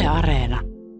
Yle Areena.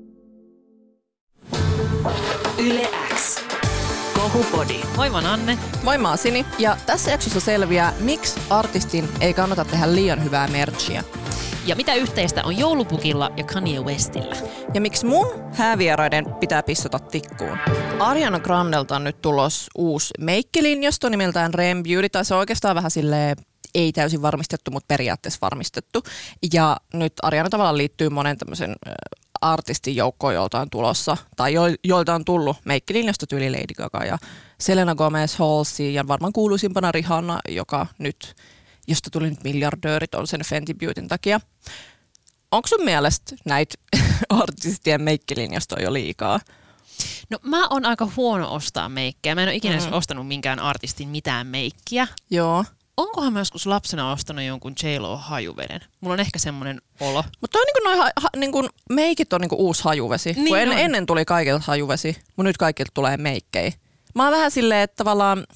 Yle X. Kohupodi. Moi, mä oon Anne. Moi, mä oon Sini. Ja tässä jaksossa selviää, miksi artistin ei kannata tehdä liian hyvää merchia. Ja mitä yhteistä on joulupukilla ja Kanye Westillä? Ja miksi mun häävieraiden pitää pissata tikkuun. Ariana Grandelta on nyt tulos uusi meikkilinjasto nimeltään Rem Beauty, tai se on oikeastaan vähän silleen ei täysin varmistettu, mutta periaatteessa varmistettu. Ja nyt Ariana tavallaan liittyy monen tämmöisen artistin joukkoon, jolta on tulossa, tai joilta on tullut meikkilinjastot yli Lady Gaga ja Selena Gomez, Halsey ja varmaan kuuluisimpana Rihanna, joka nyt, josta tuli nyt miljardöörit, on sen Fenty Beautyn takia. Onko sun mielestä näitä artistien meikkilinjastoja jo liikaa? No mä oon aika huono ostaa meikkejä. Mä en ole ikinä ostanut minkään artistin mitään meikkiä. Joo. Onkohan mä joskus lapsena ostanut jonkun J.Lo hajuveden? Mulla on ehkä semmonen olo. Mutta niin meikit on niinku uusi hajuvesi. Niin kun on. ennen tuli kaikilta hajuvesi, mutta nyt kaikilta tulee meikkejä. Mä oon vähän silleen, että tavallaan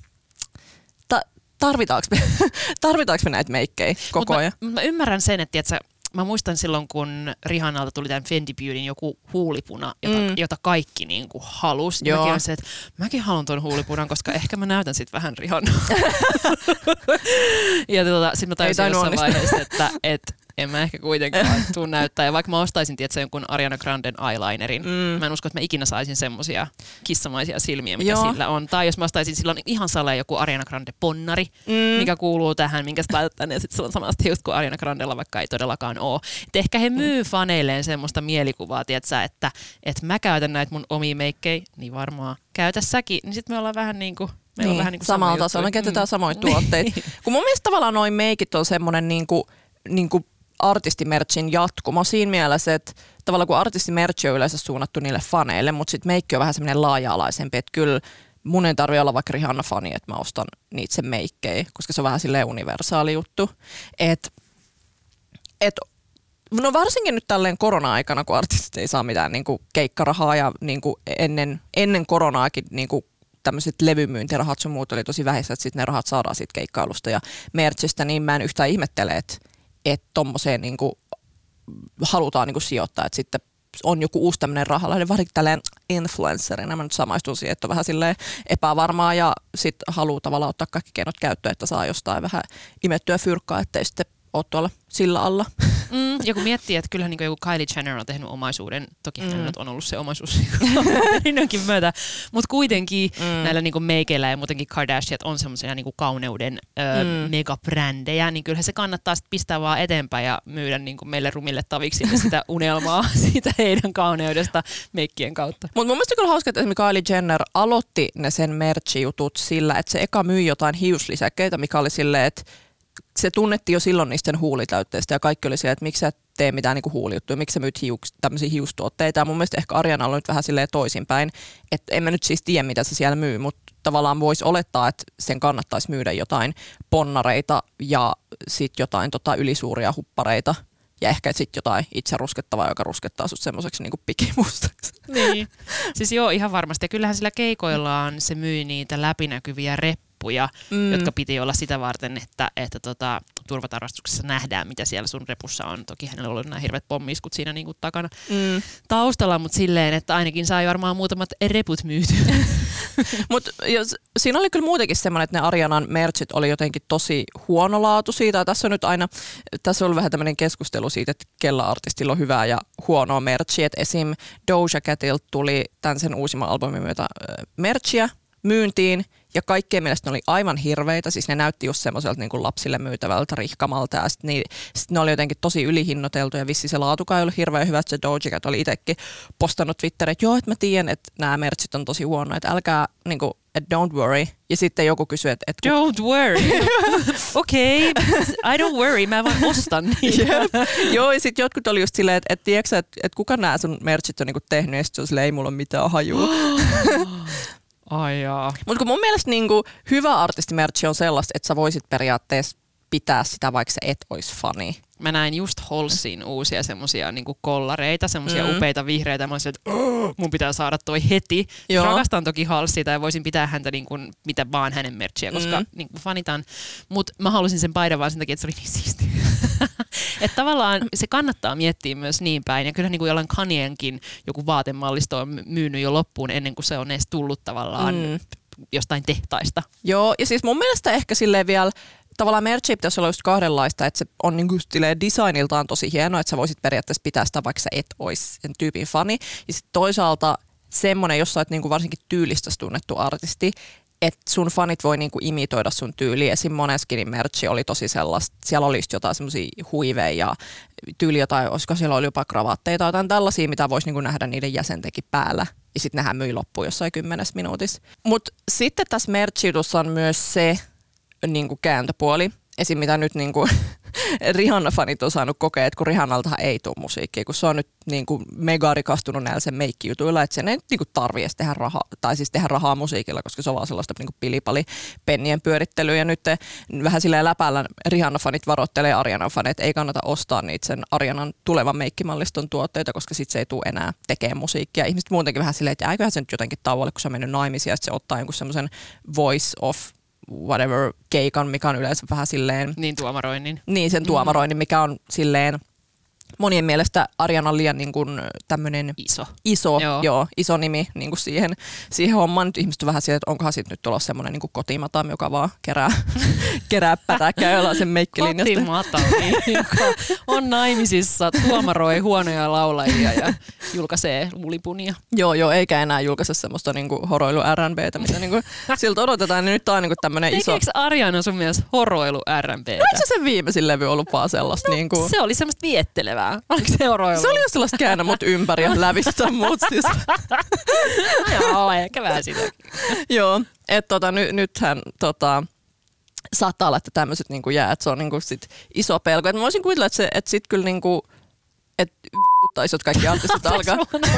tarvitaanko me näitä meikkejä koko ajan? Mä ymmärrän sen, että tiiätsä, mä muistan silloin, kun Rihannalta tuli tämän Fenty Beautyn joku huulipuna, jota kaikki niinku halusi. Mäkin olen se, että mäkin haluan ton huulipunan, koska ehkä mä näytän sit vähän Rihannaa. Ja sit mä tajusin jossain vaiheessa, että en mä ehkä kuitenkaan tuu näyttää. Ja vaikka mä ostaisin tietysti jonkun Ariana Granden eyelinerin, mä en usko, että mä ikinä saisin semmosia kissamaisia silmiä, mitä sillä on. Tai jos mä ostaisin silloin ihan saleen joku Ariana Grande ponnari, mikä kuuluu tähän, minkä sä laitat tänne, ja sit sulla on samasta hiusta kuin Ariana Grandella, vaikka ei todellakaan oo. Et ehkä he myy faneilleen semmoista mielikuvaa, tietsä, että mä käytän näitä mun omia meikkejä, niin varmaan käytä säkin. Niin sit me ollaan vähän niinku samalla tasolla, me käytetään samoja tuotteita. Kun mun mielestä tavallaan noi meikit on semmonen niinku artistimerchin jatkumo siinä mielessä, että tavallaan kun artistimerchi on yleensä suunnattu niille faneille, mutta sitten meikki on vähän semmoinen laaja-alaisempi, että kyllä mun ei tarvitse olla vaikka Rihanna-fani, että mä ostan niitä sen meikkejä, koska se on vähän silleen universaali juttu. No varsinkin nyt tälleen korona-aikana, kun artistit ei saa mitään niinku keikkarahaa ja niinku ennen koronaakin niinku tämmöiset levymyyntirahat sun muut oli tosi vähissä, että sitten ne rahat saadaan siitä keikkailusta ja merchistä, niin mä en yhtään ihmettele, että tommoseen niinku halutaan niinku sijoittaa, että sitten on joku uusi tämmöinen rahalähde, varsinkin tälleen influencerina. Mä nyt samaistun siihen, että on vähän silleen epävarmaa ja sitten haluaa tavallaan ottaa kaikki keinot käyttöön, että saa jostain vähän imettyä fyrkkaa, ettei sitten ole tuolla sillä alla. Ja kun miettii, että kyllähän niin joku Kylie Jenner on tehnyt omaisuuden, toki hänellä on ollut se omaisuus perinnönkin myötä, mutta kuitenkin näillä niin meikeillä ja muutenkin Kardashiat on semmoisia niin kauneuden megabrändejä, niin kyllähän se kannattaa sit pistää vaan eteenpäin ja myydä niin meille rumille taviksille sitä unelmaa siitä heidän kauneudesta meikkien kautta. Mutta mun mielestä kyllä hauska, että esimerkiksi Kylie Jenner aloitti ne sen merch-jutut sillä, että se eka myi jotain hiuslisäkkeitä, mikä oli silleen, että se tunnettiin jo silloin niisten huulitäytteistä ja kaikki oli siellä, että miksi sä tee mitään niinku huulijuttuja, miksi sä myyt tämmöisiä hiustuotteita. Ja mun mielestä ehkä Ariana on nyt vähän silleen toisinpäin, että en mä nyt siis tiedä, mitä se siellä myy, mutta tavallaan voisi olettaa, että sen kannattaisi myydä jotain ponnareita ja sitten jotain ylisuuria huppareita ja ehkä sitten jotain itse ruskettavaa, joka ruskettaa sut semmoiseksi niinku pikimustaksi. Niin, siis joo, ihan varmasti. Ja kyllähän sillä keikoillaan se myy niitä läpinäkyviä reppuja, jotka piti olla sitä varten, että turvatarkastuksessa nähdään, mitä siellä sun repussa on. Toki hänellä oli nämä hirveät pommiskut siinä niinku takana taustalla, mutta silleen, että ainakin sai varmaan muutamat reput myyty. Mutta siinä oli kyllä muutenkin semmoinen, että ne Arianan merchit oli jotenkin tosi huonolaatuisia. Tai tässä on ollut vähän tämmöinen keskustelu siitä, että kellä artistilla on hyvää ja huonoa merchia. Esim. Doja Catilta tuli tämän sen uusimman albumin myötä merchia myyntiin ja kaikkien mielestä ne oli aivan hirveitä, siis ne näytti just semmoiselta niin kuin lapsille myytävältä rihkamalta ja sitten ne oli jotenkin tosi ylihinnoiteltu ja vissi se laatukaan ei ollut hirveän hyvä, että se Doja Cat oli itsekin postannut Twitteriin, että joo, että mä tiedän, että nämä merchit on tosi huonoja, että älkää niin kuin, että don't worry. Ja sitten joku kysyi, että don't worry. Okei, I don't worry, mä vaan ostan niitä. Joo, ja sitten jotkut oli just silleen, että tiedätkö että kuka nämä sun merchit on niin kuin tehnyt, ja sitten se on silleen, ei mulla ole mitään hajua. Ai jaa. Mutta kun mun mielestä niinku hyvä artistimerchi on sellaista, että sä voisit periaatteessa pitää sitä, vaikka sä et olisi fani. Mä näin just Halsin uusia semmosia niinku kollareita, semmosia upeita vihreitä. Mä olisin, että mun pitää saada toi heti. Rakastan toki Halsia ja voisin pitää häntä niinku, mitä vaan hänen merchia, koska niinku fanitan. Mut mä halusin sen paidan vaan sen takia, että se oli niin siisti. Että tavallaan se kannattaa miettiä myös niin päin. Ja kyllä niinku jollain Kanyenkin joku vaatemallisto on myynyt jo loppuun ennen kuin se on edes tullut tavallaan jostain tehtaista. Joo, ja siis mun mielestä ehkä silleen vielä tavallaan merchia pitäisi olla just kahdenlaista, että se on niinku designiltaan tosi hienoa, että sä voisit periaatteessa pitää sitä, vaikka sä et olisi sen tyypin fani. Ja sitten toisaalta semmoinen, jos sä oot niinku varsinkin tyylistäsi tunnettu artisti, että sun fanit voi niinku imitoida sun tyyliä. Esim. Moneskin merchi oli tosi sellaista, siellä oli just jotain semmosia huiveja ja tyyli jotain, olisiko siellä oli jopa kravatteja tai jotain tällaisia, mitä voisi niinku nähdä niiden jäsentenkin päällä. Ja sitten nehän myi loppuun jossain 10 minuutissa. Mutta sitten tässä merchiudussa on myös se niinku kääntöpuoli. Esim. Mitä nyt niinku Rihanna-fanit on saanut kokea, että kun Rihannaltahan ei tule musiikkia, kun se on nyt niinku mega rikastunut näillä sen meikkijutuilla, että sen ei niinku tarvitse edes tehdä rahaa, tai siis tehdä rahaa musiikilla, koska se on vaan sellaista niinku pilipali pennien pyörittelyä. Ja nyt vähän silleen läpällä Rihanna-fanit varoittelee Ariana-fanit, että ei kannata ostaa niitä sen Arianan tulevan meikkimalliston tuotteita, koska sit se ei tule enää tekemään musiikkia. Ihmiset muutenkin vähän silleen, että eiköhän se nyt jotenkin tauolle, kun se on mennyt naimisiin ja se ottaa jonkun semmoisen voice of whatever keikan, mikä on yleensä vähän silleen... Niin tuomaroinnin. Niin, sen tuomaroinnin, mikä on silleen monien mielestä Ariana liian niin kuin tämmönen iso nimi niin kuin siihen hommaan. Nyt ihmiset on vähän silleen, että onkohan siitä nyt tulossa semmoinen niin kuin kotimatam, joka vaan kerää pätäkkää jollain sen meikkilinjasta. Kotimatam, joka on naimisissa, tuomaroi huonoja laulajia ja julkaisee lulipunia. Joo, eikä enää julkaise semmoista niin kuin horoilu R&B:tä, mitä niin kuin siltä odotetaan. Niin nyt tää on niin kuin tämmönen iso... Tekeekö Ariana sun mielestä horoilu R&B:tä? Eikö se viimeisin levy ollut vaan sellaista? No, niin kuin... se oli semmoista viettelevää. Oliko se horoilu? Se oli just sellaista käännä mut ympäri ja lävistä mut siis. Joo, ehkä vähän sitäkin. Joo, että nythän saattaa olla, että tämmöiset niinku jää, että se on niinku sit iso pelko. Et mä voisin kuvitella, että sit kyllä niinku, että v***taisivat kaikki artistit alkaa.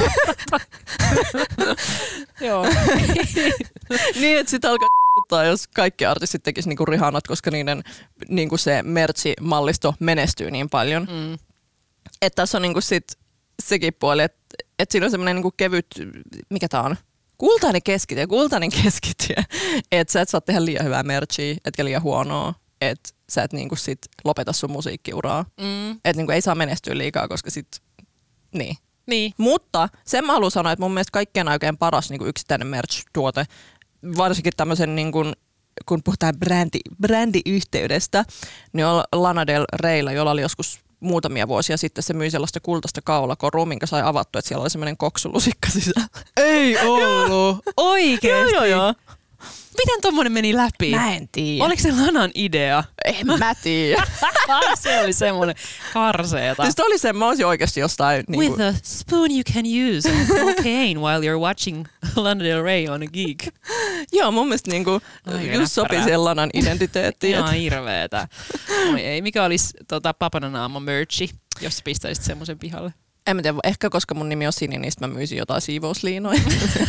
Joo. Niin, että sit alkaa jos kaikki artistit tekis niinku Rihannat, koska niiden niinku se merch-mallisto menestyy niin paljon. Että tässä on niinku sit sekin puoli, että siinä on semmoinen niinku kevyt, mikä tää on? Kultainen keskitie. Että sä et saa tehdä liian hyvää merchia, etkä liian huonoa. Että sä et niinku sit lopeta sun musiikkiuraa. Että niinku ei saa menestyä liikaa, koska sit, niin. Mutta sen mä haluan sanoa, että mun mielestä kaikkein oikein paras niinku yksittäinen merch-tuote, varsinkin tämmöisen niinku, kun puhutaan brändiyhteydestä, niin on Lana Del Reyllä, jolla oli joskus muutamia vuosia sitten se myi sellaista kultaista kaulakorua, minkä sai avattu, että siellä oli semmoinen koksulusikka sisällä. Ei ollut. Oikeesti? Joo. Miten tommonen meni läpi? Mä en tiedä. Oliko se Lanan idea? En mä tiedä. Se oli semmoinen karseeta. Siis oli se, mä olisin oikeasti jostain... With a spoon you can use cocaine while you're watching Lana Del Rey on a gig. Joo, mun mielestä just sopii siihen Lanan identiteettiin. Ihan hirveetä. Ei, mikä olisi Papananaama merchi, jos pistäisit semmoisen pihalle? En mä tiedä, ehkä koska mun nimi on Sini, niin mä myisin jotain siivousliinoja.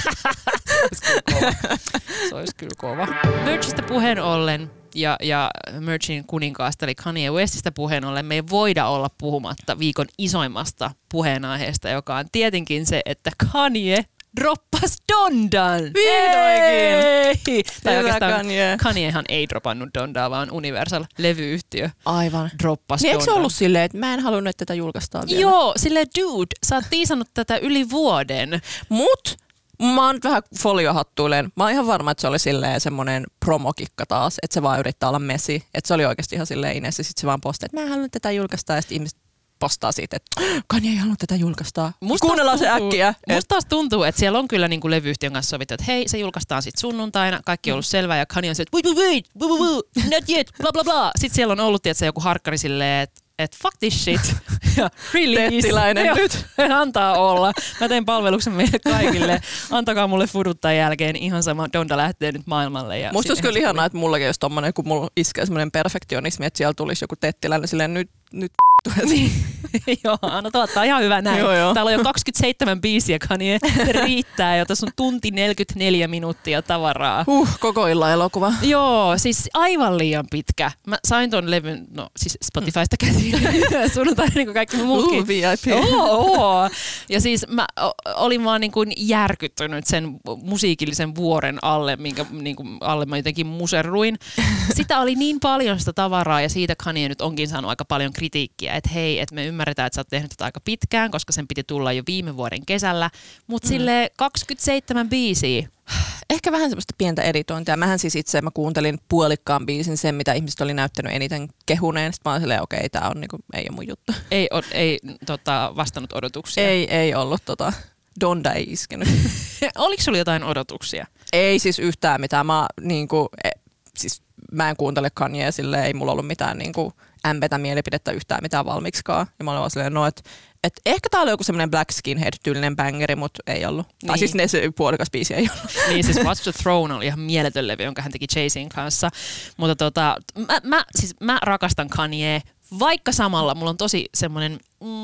Se olisi kyllä kova. Merchistä puheen ollen ja merchin kuninkaasta eli Kanye Westistä puheen ollen me ei voida olla puhumatta viikon isoimmasta puheenaiheesta, joka on tietenkin se, että Kanye droppas Dondan. Vihdoinkin! Tai oikeastaan Kanyehan ei dropannut Dondaa, vaan Universal-levyyhtiö. Aivan. Droppas niin Dondan. eikö se ollut silleen, että mä en halunnut, että tätä julkaistaan vielä? Joo, silleen dude, sä oot tiisannut tätä yli vuoden. Mut mä oon nyt vähän foliohattuilen. Mä oon ihan varma, että se oli silleen semmonen promokikka taas, että se vaan yrittää olla messi. Että se oli oikeasti ihan silleen Ines ja sit se vaan postaa, että mä en halunnut tätä julkaistaan ja sit ihmiset postaa siitä, että Kanye ei halunnut tätä julkaistaa. Kuunnellaan se äkkiä. Musta taas tuntuu, että siellä on kyllä niinku levyyhtiön kanssa sovittu, että hei, se julkaistaan sit sunnuntaina, kaikki on ollut selvää ja Kanye on se, että wait, not yet, bla bla bla. Sitten siellä on ollut tietysti joku harkkari silleen, että fuck this shit. Ja release. Tettiläinen nyt. Antaa olla. Mä teen palveluksen meille kaikille. Antakaa mulle fuduttaa jälkeen. Ihan sama, Donda lähtee nyt maailmalle. Ja musta olisi kyllä ihanaa, että mullakin olisi tommonen, kun mulla iskee semmoinen perfektionismi, että siellä tulisi joku tettiläinen silleen, nyt nyt Joo, no tuottaa ihan hyvä näin. Joo. Täällä on jo 27 biisiä, Kanye. Se riittää jo. Tässä on tunti 44 minuuttia tavaraa. Koko illan elokuva. Joo, siis aivan liian pitkä. Mä sain ton levyn, no siis Spotifysta käsin sunnuntai niin kuin kaikki muutkin. VIP. Ja siis mä olin vaan niin kuin järkyttynyt sen musiikillisen vuoren alle, minkä niin kuin alle mä jotenkin muserruin. Sitä oli niin paljon sitä tavaraa ja siitä Kanye nyt onkin saanut aika paljon kritiikkiä, että hei, että me ymmärretään, että sä oot tehnyt tätä aika pitkään, koska sen piti tulla jo viime vuoden kesällä, mutta silleen 27 biisiä. Ehkä vähän semmoista pientä editointia. Mähän siis itse, mä kuuntelin puolikkaan biisin sen, mitä ihmiset oli näyttänyt eniten kehuneen. Sitten mä olin silleen, okei, tää on niinku, ei ole mun juttu. Ei vastannut odotuksia. Ei ollut Donda ei iskenyt. Oliko sulla jotain odotuksia? Ei siis yhtään mitään. Mä en kuuntele Kanyea silleen, ei mulla ollut mitään niinku ämpetä mielipidettä yhtään mitään valmiiksikaan. Ja mä olin vaan silleen, että ehkä tää oli joku semmoinen Black Skinhead-tyylinen bangeri, mutta ei ollut. Niin. Tai siis se puolikas biisi ei ollut. Niin siis Watch the Throne oli ihan mieletön levy, jonka hän teki Jay-Zin kanssa. Mutta mä rakastan Kanye, vaikka samalla mulla on tosi semmoinen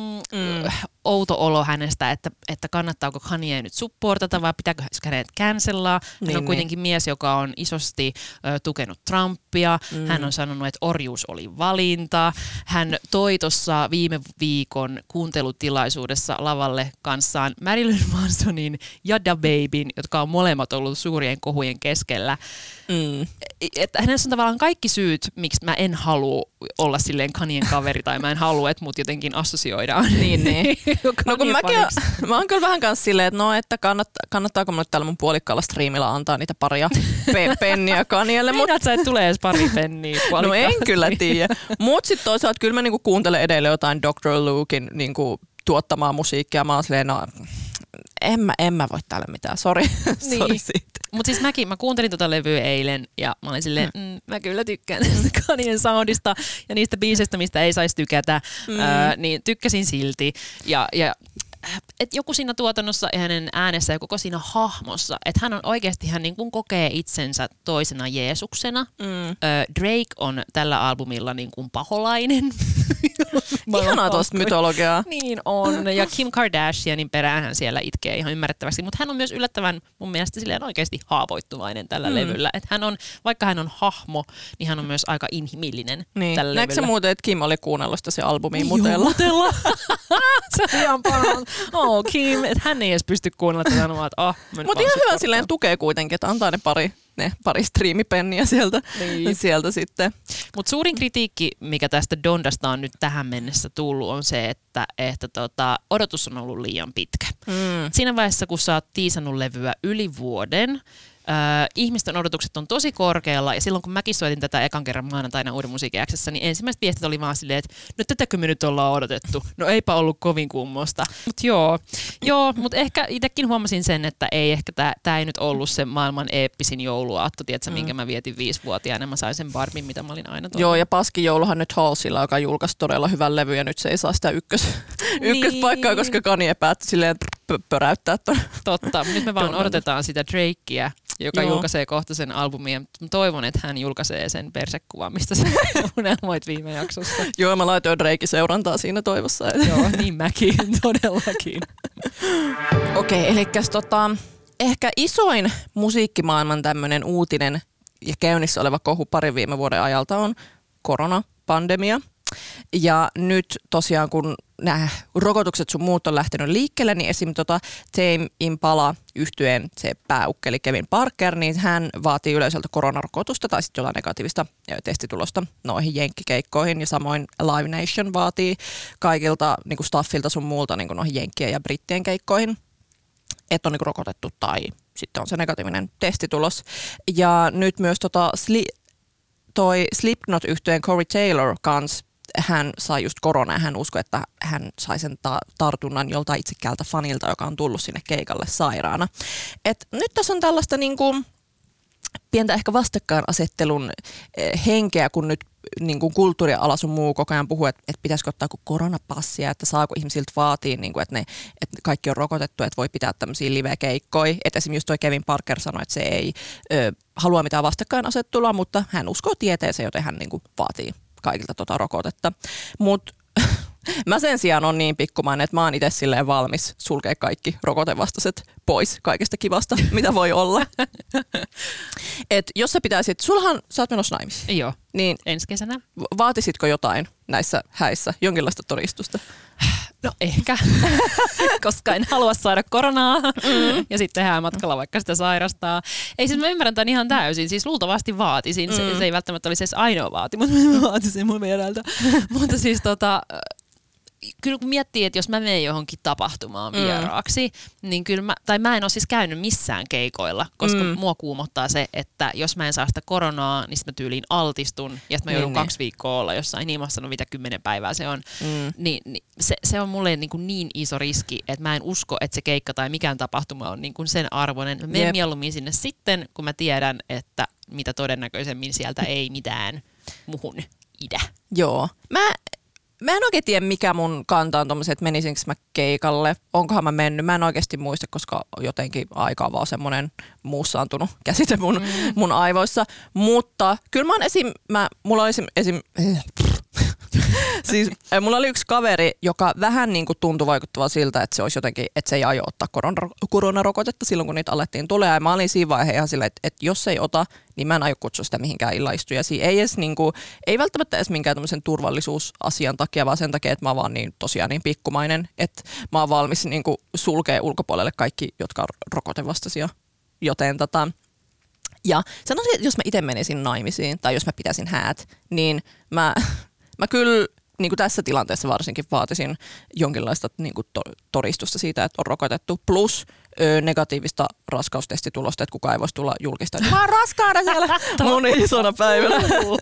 outo olo hänestä, että kannattaako Kanye nyt supportata vai pitääkö hänet cancellaa. Hän on kuitenkin mies, joka on isosti tukenut Trumpia. Hän on sanonut, että orjuus oli valinta. Hän toi tuossa viime viikon kuuntelutilaisuudessa lavalle kanssaan Marilyn Mansonin ja DaBabyn, jotka on molemmat ollut suurien kohujen keskellä. Että hänessä on tavallaan kaikki syyt, miksi mä en halua olla silleen Kanyen kaveri tai mä en halua, että mut jotenkin assosioidaan. Niin. No kun mä oon kyllä vähän kanssa silleen, että kannattaako mulle tällä mun puolikkaalla striimillä antaa niitä paria penniä Kanyelle. Meinaat sä, että tulee edes pari penniä puolikkaalla? No en kyllä tiedä. Mut sit toisaalta kyllä mä niinku kuuntelen edelleen jotain Dr. Luken niinku tuottamaa musiikkia. Mä oon silleen, en mä voi täällä mitään, sori siitä. Mutta siis mä kuuntelin tota levyä eilen ja mä olin silleen, mä kyllä tykkään tästä Kanyen soundista ja niistä biiseistä, mistä ei saisi tykätä, niin tykkäsin silti. Ja et joku siinä tuotannossa ja hänen äänessä ja koko siinä hahmossa, että hän on oikeasti, hän niin kuin kokee itsensä toisena Jeesuksena. Drake on tällä albumilla niin kuin paholainen. Ihanaa tuosta mytologiaa. Niin on. Ja Kim Kardashianin perään hän siellä itkee ihan ymmärrettävästi, mutta hän on myös yllättävän mun mielestä silleen oikeasti haavoittuvainen tällä levyllä. Että hän on, vaikka hän on hahmo, niin hän on myös aika inhimillinen tällä levyllä. Näetkö se muuten, että Kim oli kuunnellut sitä se albumia mutella? Mutella. Se on ihan paras. Kim, että hän ei edes pysty kuunnella tätä nomaa, että mutta ihan hyvä silleen tukee kuitenkin, että antaa ne pari striimipenniä sieltä sitten. Mutta suurin kritiikki, mikä tästä Dondasta on nyt tähän mennessä tullut, on se, että odotus on ollut liian pitkä. Siinä vaiheessa, kun sä oot tiisannut levyä yli vuoden, ihmisten odotukset on tosi korkealla ja silloin kun mäkin soitin tätä ekan kerran maanantaina Uuden musiikin X:ssä, niin ensimmäiset viestit oli vaan silleen, että no tätäkö me nyt ollaan odotettu. No eipä ollut kovin kummosta. Mutta joo, mutta ehkä itsekin huomasin sen, että ei ehkä tää ei nyt ollut se maailman eeppisin jouluaatto, tiedätkö, minkä mä vietin 5-vuotiaana. Mä sain sen Barbin, mitä mä olin aina toivonut. Joo, ja paskin jouluhan nyt Halsilla, joka julkaisi todella hyvän levy ja nyt se ei saa sitä ykköspaikkaa, koska Kanye päätti silleen pöräyttää ton. Totta, nyt me vaan odotetaan sitä Drakea, joka julkaisee kohta sen albumin. Mä toivon, että hän julkaisee sen persekuvan, mistä sä unelmoit viime jaksossa. Joo, mä laitoin Drake seurantaa siinä toivossa. Joo, niin mäkin, todellakin. Okei, eli ehkä isoin musiikkimaailman tämmöinen uutinen ja käynnissä oleva kohu parin viime vuoden ajalta on koronapandemia. Ja nyt tosiaan, kun nämä rokotukset sun muut on lähtenyt liikkeelle, niin esim. Tame Impala -yhtyeen se pääukkeli Kevin Parker, niin hän vaatii yleisöltä koronarokotusta tai sitten jotain negatiivista testitulosta noihin jenkkikeikkoihin. Ja samoin Live Nation vaatii kaikilta niin kuin staffilta sun muulta niin kuin noihin jenkkien ja brittien keikkoihin, että on niin kuin rokotettu tai sitten on se negatiivinen testitulos. Ja nyt myös toi Slipknot-yhtyeen Corey Taylor kanssa, hän sai just koronaa ja hän uskoi, että hän sai sen tartunnan joltain itsekkäältä fanilta, joka on tullut sinne keikalle sairaana. Et nyt tässä on tällaista niinku pientä ehkä vastakkainasettelun henkeä, kun nyt niin kuin kulttuuriala sun muu koko ajan puhuu, että pitäisikö ottaa koronapassia, että saako ihmisiltä vaatii, niin kuin, että kaikki on rokotettu, että voi pitää tämmöisiä live-keikkoja. Että esimerkiksi just toi Kevin Parker sanoi, että se ei halua mitään vastakkainasettelua, mutta hän uskoo tieteeseen, joten hän niin kuin vaatii kaikilta rokotetta. Mutta mä sen sijaan on niin pikkumainen, että mä oon itse silleen valmis sulkea kaikki rokotevastaiset pois kaikesta kivasta, mitä voi olla. Et jos sä pitäisit, sä oot menossa naimisiin. Joo, niin ensi kesänä. Vaatisitko jotain näissä häissä, jonkinlaista todistusta? No ehkä, koska en halua saada koronaa ja sitten häämatkalla vaikka sitä sairastaa. Ei siis mä ymmärrän tämän ihan täysin, siis luultavasti vaatisin, se ei välttämättä olisi edes ainoa vaatimus, mutta mä vaatisin mun vierältä. Mutta siis kyllä kun miettii, että jos mä menen johonkin tapahtumaan vieraaksi, niin kyllä mä en ole siis käynyt missään keikoilla, koska mua kuumottaa se, että jos mä en saa sitä koronaa, niin sitten mä tyyliin altistun ja sitten mä joudun 2 viikkoa olla jossain ilmassa, no mitä 10 päivää se on. Niin se on mulle niin iso riski, että mä en usko, että se keikka tai mikään tapahtuma on niin kuin sen arvoinen. Mä menen mieluummin sinne sitten, kun mä tiedän, että mitä todennäköisemmin sieltä ei mitään muhun idä. Joo. Mä en oikein tiedä, mikä mun kanta on tommoset, että menisinkö mä keikalle. Onkohan mä mennyt? Mä en oikeasti muista, koska jotenkin aika on vaan semmoinen muussaantunut käsite mun aivoissa. Mutta kyllä mä oon mulla oli yksi kaveri, joka vähän niin kuin tuntui vaikuttava siltä, että se olisi jotenkin, että se ei aio ottaa koronarokotetta silloin, kun niitä alettiin tulee. Ja mä olin siinä vaiheessa ihan silleen, että jos se ei ota, niin mä en aio kutsua sitä mihinkään illaistujaisiin. Ei välttämättä edes minkään tämmöisen turvallisuusasian takia, vaan sen takia, että mä oon vaan tosiaan niin pikkumainen, että mä oon valmis niin kuin sulkea ulkopuolelle kaikki, jotka on rokotevastaisia. Joten ja sanoisin, että jos mä itse menisin naimisiin tai jos mä pitäisin häät, niin mä kyllä niin kuin tässä tilanteessa varsinkin vaatisin jonkinlaista niin kuin todistusta siitä, että on rokotettu, plus negatiivista raskaustestitulosta, että kukaan ei voisi tulla julkista. Mä oon raskaana siellä mun isona päivänä.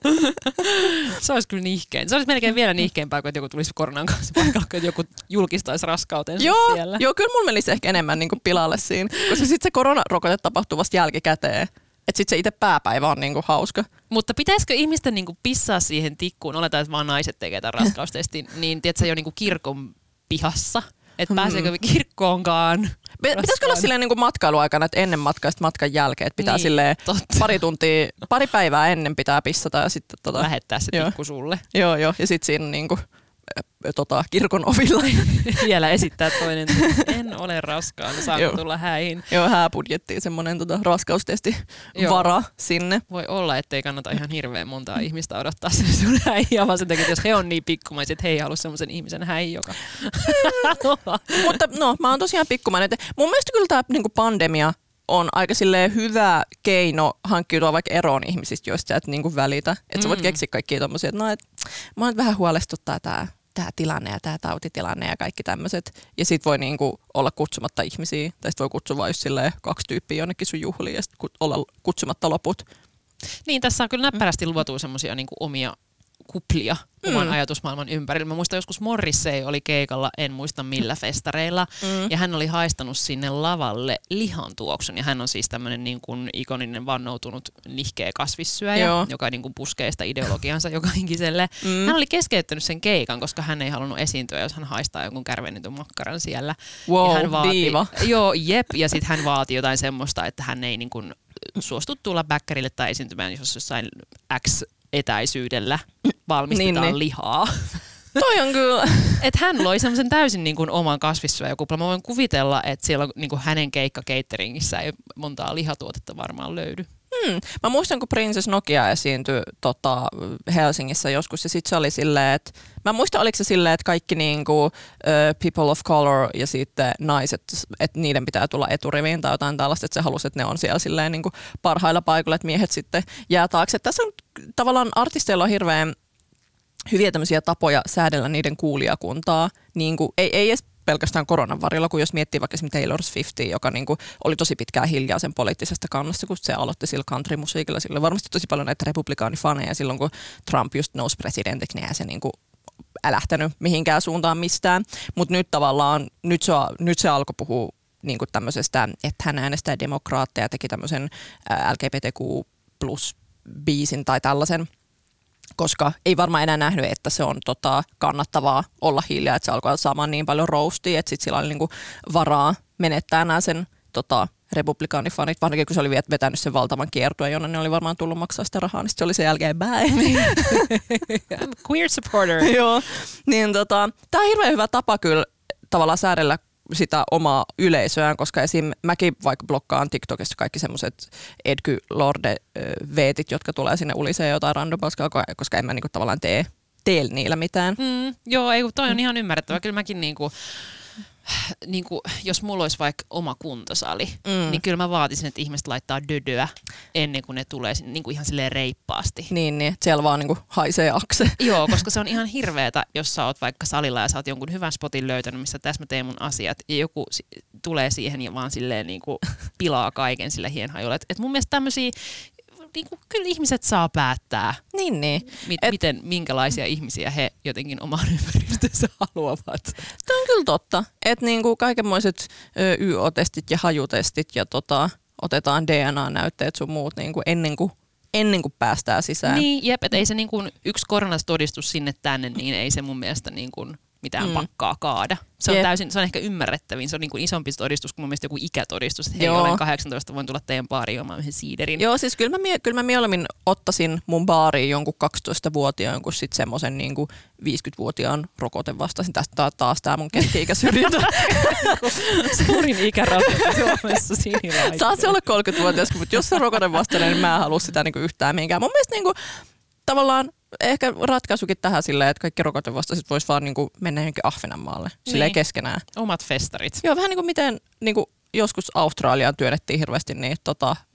Se olisi kyllä nihkein. Se olisi melkein vielä nihkeämpää, kun joku tulisi koronan kanssa paikalla, että joku julkistaisi raskautensa siellä. Joo, kyllä mulla menisi ehkä enemmän niin kuin pilalle siinä, koska sitten se koronarokote tapahtuu vasta jälkikäteen. Että sitten se itse pääpäivä on niinku hauska. Mutta pitäisikö ihmisten niinku pissaa siihen tikkuun, oletaan, että vaan naiset tekee tämän raskaustestin, niin tiedätkö, jo niinku kirkon pihassa, että pääseekö kirkkoonkaan? Pitäisikö olla silleen niinku matkailuaikana, että ennen matkaa ja matkan jälkeen, että pitää silleen pari päivää ennen pitää pissata ja sitten lähettää se tikku sulle. Joo, ja sitten siinä niinku kirkon ovilla. Vielä esittää toinen, en ole raskaana, saanko tulla häihin. Joo, hääbudjettiin semmoinen raskaustesti vara sinne. Voi olla, ettei kannata ihan hirveän montaa ihmistä odottaa sen sun häihin, vaan sen takia, että jos he on niin pikkumaisia, että he ei halua semmoisen ihmisen häihin, joka... Mutta mä oon tosiaan pikkumainen. Mun mielestä kyllä tämä niinku pandemia on aika silleen hyvä keino hankkiutua vaikka eroon ihmisistä, joista sä et niinku välitä. Että sä voit keksiä kaikkia tommosia, että mä oon vähän huolestuttaa tää tilanne ja tää tautitilanne ja kaikki tämmöiset. Ja sit voi niinku olla kutsumatta ihmisiä, tai sit voi kutsua vain just silleen 2 tyyppiä jonnekin sun juhliin ja sit olla kutsumatta loput. Niin, tässä on kyllä näppärästi luotu semmosia niinku omia kuplia oman ajatusmaailman ympärillä. Mä muistan joskus Morrissey oli keikalla, en muista millä festareilla, ja hän oli haistanut sinne lavalle lihan tuoksun, ja hän on siis tämmöinen niin kuin ikoninen vannoutunut nihkeä kasvissyöjä, joka niin kuin puskee sitä ideologiansa joka ikiselle. Hän oli keskeyttänyt sen keikan, koska hän ei halunnut esiintyä, jos hän haistaa jonkun kärvennetyn makkaran siellä. Wow, ja hän diiva. Ja sitten hän vaati jotain semmoista, että hän ei niin kuin suostu tulla bäkkärille tai esiintymään, jos jossain X etäisyydellä valmistetaan lihaa. Toi on kyllä. Et hän loi semmoisen täysin niin kuin oman kasvissyöjäkuplan. Mä voin kuvitella, että siellä niin kuin hänen keikka-cateringissä ei montaa lihatuotetta varmaan löydy. Mä muistan, kun Princess Nokia esiintyi Helsingissä joskus, ja sit se oli silleen, että mä muistan, oliko se silleen, että kaikki niinku, people of color ja sitten naiset, että niiden pitää tulla eturiviin tai jotain tällaista, että se halusi, että ne on siellä silleen niinku parhailla paikoilla, että miehet sitten jää taakse. Tässä on tavallaan artisteilla on hirveän hyviä tämmöisiä tapoja säädellä niiden kuulijakuntaa, niinku, ei edes pelkästään koronan varjolla, kun jos miettii vaikka esimerkiksi Taylor Swiftia, joka niinku oli tosi pitkään hiljaa sen poliittisesta kannasta, kun se aloitti sillä country-musiikilla. Sillä oli varmasti tosi paljon näitä republikaanifaneja silloin, kun Trump just nousi presidentiksi, niin ei se niinku älähtänyt mihinkään suuntaan mistään. Mutta nyt tavallaan, nyt se alkoi puhua niinku tämmöisestä, että hän äänestää demokraatteja, teki tämmöisen LGBTQ plus biisin tai tällaisen, koska ei varmaan enää nähnyt, että se on kannattavaa olla hiljaa, että se alkoi saamaan niin paljon roastia, että sitten sillä oli niinku varaa menettää nämä sen republikaanifanit, varsinkin kun se oli vetänyt sen valtavan kiertueen, jonne ne oli varmaan tullut maksaa sitä rahaa, niin se oli sen jälkeen bye. I'm a queer supporter. Joo, niin tää on hirveän hyvä tapa kyllä tavallaan säädellä sitä omaa yleisöään, koska esim. Mäkin vaikka blokkaan TikTokissa kaikki semmoiset Edgy Lorde-veetit, jotka tulee sinne uliseen jotain random paskaa, koska en mä niinku tavallaan tee niillä mitään. Joo, ei, toi on ihan ymmärrettävä. Kyllä mäkin jos mulla olisi vaikka oma kuntosali, niin kyllä mä vaatisin, että ihmiset laittaa dödöä ennen kuin ne tulee sinne ihan silleen reippaasti. Niin, siellä vaan niinku haisee akse. Joo, koska se on ihan hirveetä, jos sä oot vaikka salilla ja sä oot jonkun hyvän spotin löytänyt, missä tässä mä teen mun asiat, ja joku tulee siihen ja vaan silleen niinku pilaa kaiken sille hienhajulle. Et mun mielestä tämmösiä kyllä ihmiset saa päättää, minkälaisia ihmisiä he jotenkin oman ympäristönsä haluavat. Tämä on kyllä totta, että niinku kaikenmoiset YO-testit ja hajutestit ja otetaan DNA-näytteet sun muut niinku ennen kuin päästään sisään. Niin, jep, että ei se niinku yksi koronatodistus sinne tänne, niin ei se mun mielestä niinku mitään pakkaa kaada. Se on ehkä ymmärrettävin. Se on niin kuin isompi todistus kuin mun mielestä joku ikätodistus, että hei, olen 18, voin tulla teidän baariin omaan yhden siiderin. Joo, siis kyllä mä mieluummin ottaisin mun baariin jonkun 12-vuotiaan kuin sitten semmoisen niin kuin 50-vuotiaan rokotevastaisin. Tästä taas tää mun keski-ikäsyrjintä. Suurin ikärajoitus Suomessa sinilaisia. Saat se olla 30-vuotias, mutta jos se on rokotevastainen, niin mä en halua sitä niin kuin yhtään mihinkään. Mun mielestä niin kuin, tavallaan ehkä ratkaisukin tähän silleen, että kaikki rokotevastaiset vois vaan niinku mennä johonkin Ahvenanmaalle silleen keskenään. Omat festarit. Joo, vähän niin kuin miten niinku joskus Australiaan työnnettiin hirveästi niitä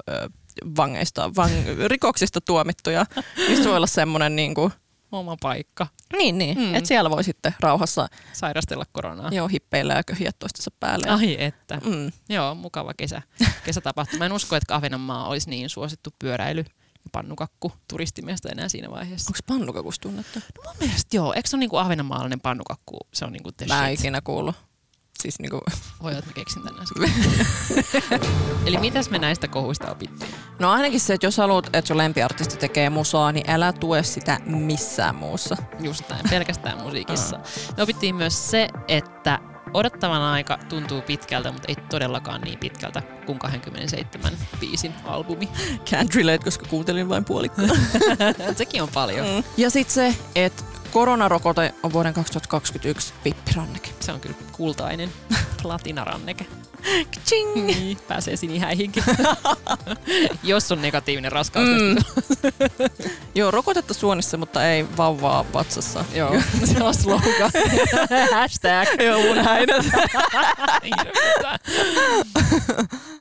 rikoksista tuomittuja. Mistä voi olla semmoinen niinku oma paikka. Niin. Että siellä voi sitten rauhassa sairastella koronaa. Joo, hippeillä ja köhiä toistensa päälle. Ai että. Joo, mukava kesätapahtuma. Mä en usko, että Ahvenanmaa olisi niin suosittu pyöräily. Pannukakku turistimiestä enää siinä vaiheessa. Onko pannukakusta tunnettu? No mun mielestä joo. Eikö se ole niinku ahvenanmaalainen pannukakku? Se on niinku the shit. Mä en ikinä kuullut. Siis niinku voi olla, että mä keksin tänne äsken. Eli mitäs me näistä kohuista opittiin? No ainakin se, että jos haluat, että sun lempiartisti tekee musaa, niin älä tue sitä missään muussa. Just näin, pelkästään musiikissa. Me opittiin myös se, että odottavan aika tuntuu pitkältä, mutta ei todellakaan niin pitkältä kuin 27 biisin albumi. Can't relate, koska kuuntelin vain puolikkaan. Sekin on paljon. Ja sitten se, että koronarokote on vuoden 2021 vippiranneke. Se on kyllä kultainen platinaranneke. Ching! Niin, pääsee sinihäihinkin. Jos on negatiivinen raskaustesti. Joo, rokotetta suonissa, mutta ei vauvaa vatsassa. Joo, se on slogan. Hashtag. Joo, mun häidät.